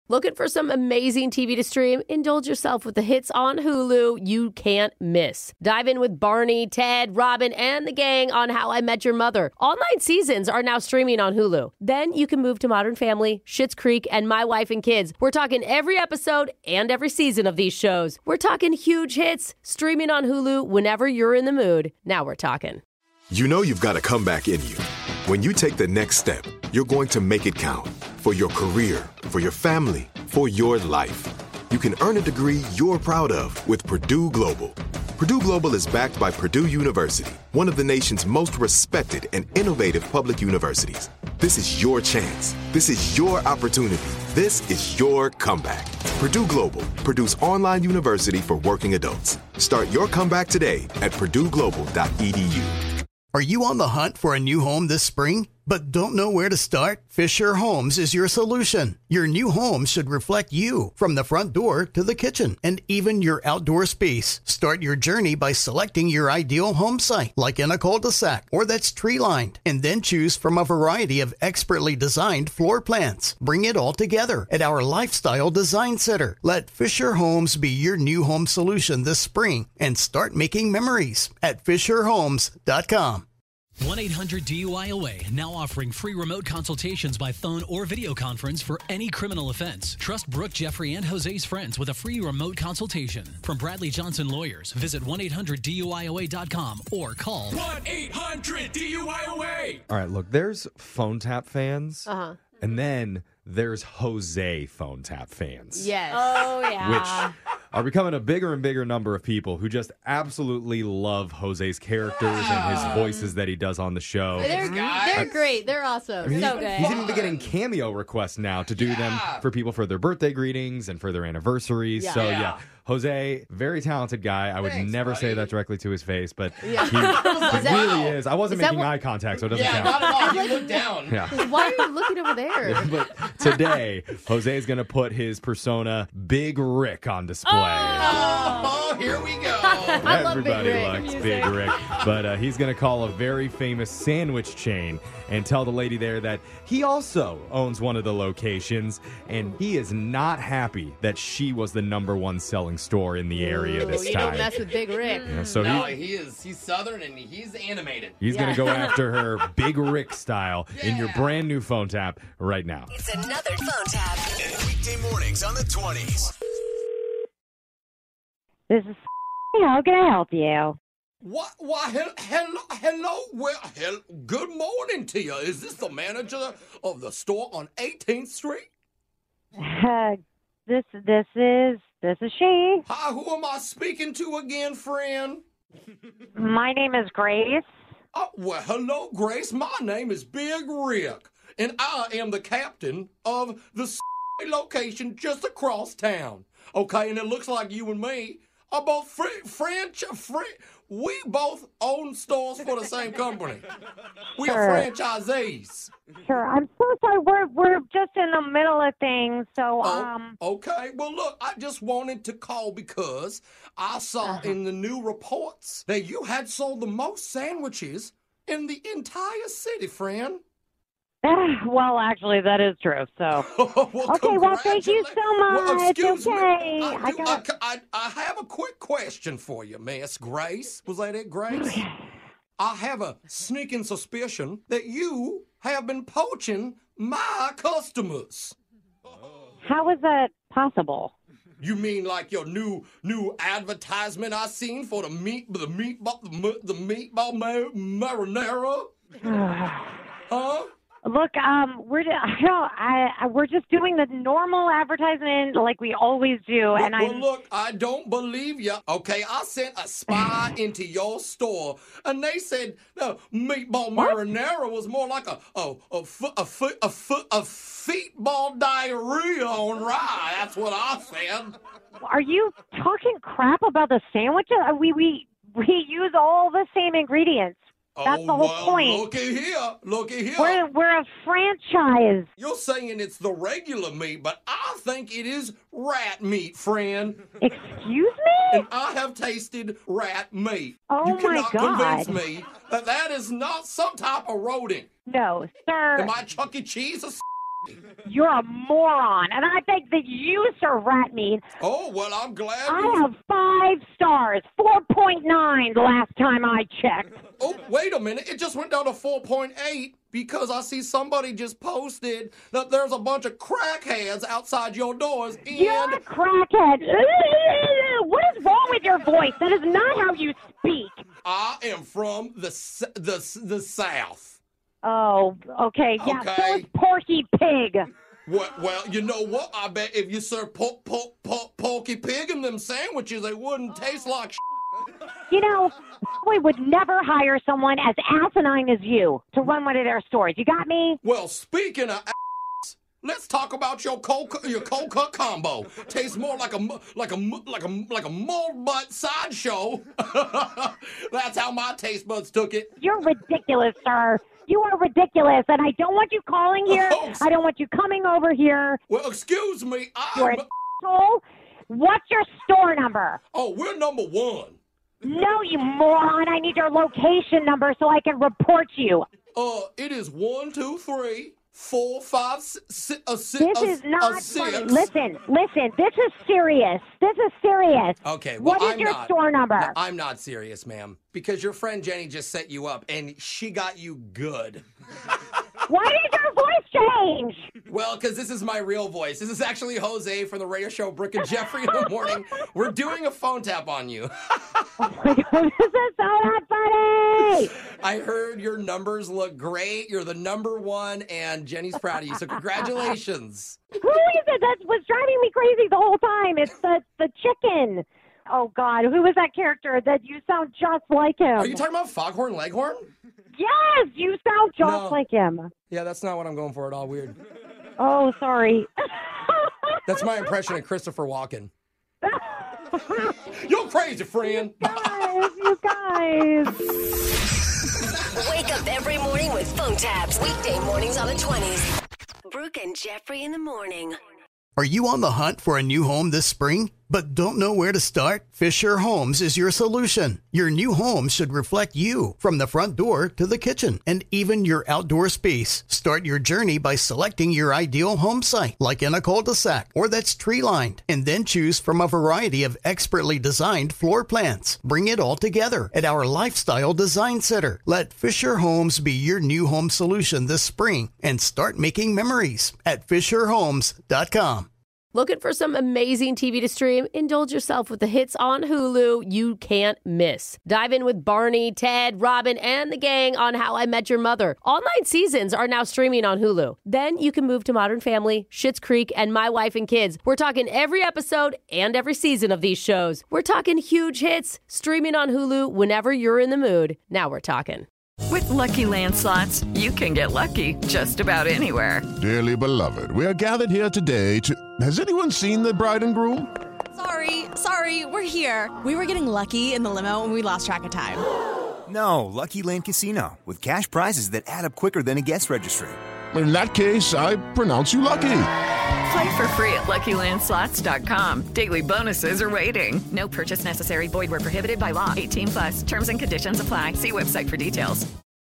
Looking for some amazing TV to stream? Indulge yourself with the hits on Hulu you can't miss. Dive in with Barney, Ted, Robin, and the gang on How I Met Your Mother. All 9 seasons are now streaming on Hulu. Then you can move to Modern Family, Schitt's Creek, and My Wife and Kids. We're talking every episode and every season of these shows. We're talking huge hits, streaming on Hulu whenever you're in the mood. Now we're talking. You know you've got a comeback in you. When you take the next step, you're going to make it count. For your career, for your family, for your life. You can earn a degree you're proud of with Purdue Global. Purdue Global is backed by Purdue University, one of the nation's most respected and innovative public universities. This is your chance. This is your opportunity. This is your comeback. Purdue Global, Purdue's online university for working adults. Start your comeback today at purdueglobal.edu. Are you on the hunt for a new home this spring, but don't know where to start? Fisher Homes is your solution. Your new home should reflect you, from the front door to the kitchen, and even your outdoor space. Start your journey by selecting your ideal home site, like in a cul-de-sac or that's tree-lined, and then choose from a variety of expertly designed floor plans. Bring it all together at our Lifestyle Design Center. Let Fisher Homes be your new home solution this spring and start making memories at FisherHomes.com. 1-800-DUI-AWAY, now offering free remote consultations by phone or video conference for any criminal offense. Trust Brooke, Jeffrey, and Jose's friends with a free remote consultation. From Bradley Johnson Lawyers, visit 1-800-DUI-AWAY.com or call 1-800-DUI-AWAY. All right, look, there's phone tap fans, and then there's Jose phone tap fans. Yes. Oh, yeah. Which are becoming a bigger and bigger number of people who just absolutely love Jose's characters and his voices that he does on the show. They're great. They're awesome. I mean, So good. He's even been getting cameo requests now to do them for people for their birthday greetings and for their anniversaries. Yeah. So, Jose, very talented guy. I would never say that directly to his face, but he really is. I wasn't making eye contact, so it doesn't count. Not at all. You look down. Yeah. Why are you looking over there? But today, Jose is going to put his persona Big Rick on display. Oh, here we go. I love Big Everybody Rick. likes Big Rick. But he's going to call a very famous sandwich chain and tell the lady there that he also owns one of the locations, and he is not happy that she was the #1 selling store in the area this You time. don't mess with Big Rick. Yeah, so He's Southern and he's animated. he's going to go after her Big Rick style in your brand new phone tap right now. It's another phone tap. Weekday mornings on the 20s. This is how can I help you? What? Why? Hello. Well, good morning to you. Is this the manager of the store on 18th Street? This is she. Hi, who am I speaking to again, friend? My name is Grace. Oh, well, hello, Grace. My name is Big Rick, and I am the captain of the location just across town. Okay, and it looks like you and me are both we both own stores for the same company. We are franchisees. Sure. I'm so sorry. We're just in the middle of things. So Okay. Well, look, I just wanted to call because I saw in the new reports that you had sold the most sandwiches in the entire city, friend. Well, actually, that is true. So Well, okay. Well, thank you so much. Well, excuse okay. me. I have a quick question for you, Miss Grace. Was that it, Grace? I have a sneaking suspicion that you have been poaching my customers. How is that possible? You mean like your new advertisement I seen for the meatball marinara? Huh? Look, we're just doing the normal advertisement like we always do, and look, I don't believe you. Okay, I sent a spy into your store, and they said no, meatball marinara was more like a feetball diarrhea on rye. That's what I said. Are you talking crap about the sandwiches? We use all the same ingredients. That's the whole point. Looky here. We're a franchise. You're saying it's the regular meat, but I think it is rat meat, friend. Excuse me? And I have tasted rat meat. Oh, you my cannot God. convince me that is not some type of rodent. No, sir. Am I Chuck E. Cheese or You're a moron, and I think that you, Sir Ratmead. Oh, well, I'm glad. I have 5 stars, 4.9 the last time I checked. Oh, wait a minute. It just went down to 4.8 because I see somebody just posted that there's a bunch of crackheads outside your doors. And You're a crackhead. What is wrong with your voice? That is not how you speak. I am from the South. Oh, okay. Yeah, Okay. so is Porky Pig. Well, you know what? I bet if you serve Porky Pig in them sandwiches, they wouldn't taste like You know, we would never hire someone as asinine as you to run one of their stores. You got me? Well, speaking of let's talk about your cold cut combo. Tastes more like a mold butt sideshow. That's how my taste buds took it. You're ridiculous, sir. You are ridiculous, and I don't want you calling here. Oh, I don't want you coming over here. Well, excuse me. You're an asshole. What's your store number? Oh, we're number 1. No, you moron. I need your location number so I can report you. It is 1, 2, 3, 4, 5, 6. This is not funny. Listen. This is serious. Okay, well, what is your store number? No, I'm not serious, ma'am, because your friend Jenny just set you up, and she got you good. Why did your voice change? Well, because this is my real voice. This is actually Jose from the radio show Brooke and Jeffrey in the Morning. We're doing a phone tap on you. Oh my God, this is so not funny. I heard your numbers look great. You're the number 1, and Jenny's proud of you, so congratulations. Who is it that was driving me crazy the whole time? It's the chicken. Oh, God, who is that character that you sound just like him? Are you talking about Foghorn Leghorn? Yes, you sound just like him. Yeah, that's not what I'm going for at all. Weird. Oh, sorry. That's my impression of Christopher Walken. You're crazy, friend. You guys. Wake up every morning with phone taps. Weekday mornings on the 20s. Brooke and Jeffrey in the Morning. Are you on the hunt for a new home this spring, but don't know where to start? Fisher Homes is your solution. Your new home should reflect you, from the front door to the kitchen and even your outdoor space. Start your journey by selecting your ideal home site, like in a cul-de-sac or that's tree-lined, and then choose from a variety of expertly designed floor plans. Bring it all together at our Lifestyle Design Center. Let Fisher Homes be your new home solution this spring and start making memories at FisherHomes.com. Looking for some amazing TV to stream? Indulge yourself with the hits on Hulu you can't miss. Dive in with Barney, Ted, Robin, and the gang on How I Met Your Mother. All 9 seasons are now streaming on Hulu. Then you can move to Modern Family, Schitt's Creek, and My Wife and Kids. We're talking every episode and every season of these shows. We're talking huge hits, streaming on Hulu whenever you're in the mood. Now we're talking. With Lucky Land Slots, you can get lucky just about anywhere. Dearly beloved, we are gathered here today to... Has anyone seen the bride and groom? Sorry, we're here. We were getting lucky in the limo and we lost track of time. No, Lucky Land Casino, with cash prizes that add up quicker than a guest registry. In that case, I pronounce you lucky. Play for free at LuckyLandSlots.com. Daily bonuses are waiting. No purchase necessary. Void where prohibited by law. 18+. Terms and conditions apply. See website for details.